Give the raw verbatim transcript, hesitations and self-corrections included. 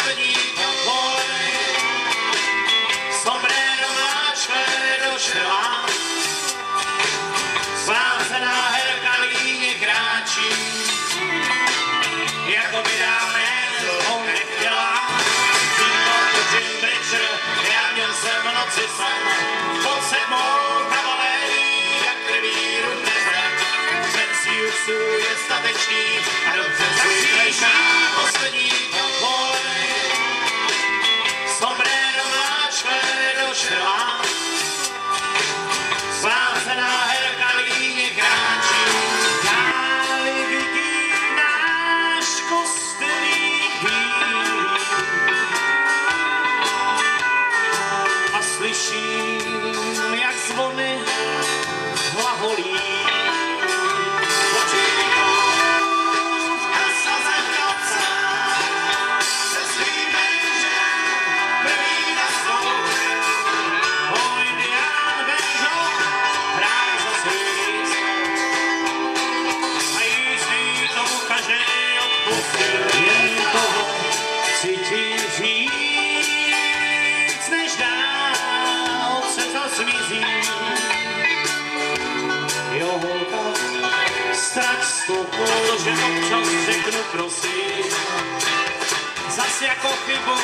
poslední pole. Sombrero má čtvero čela, svácená herka líně kráčí, jako by dávné dlouho nechtěla. Jim Bridger, já měl jsem v noci sen, pod sedmou kavalérií, jak revíru nezem. Ten si už je statečný a dobře zvyklejší poslední pole. Sombrero má čtvero čela, svácená herka líně kráčí. Dáli vidí náš kostelí chvíli a slyším, jak zvony hlaholí. Cítíš víc, než dál se to zmizí. Jo, holka, strach stopou, že občas řeknu prosím, zas jako chybu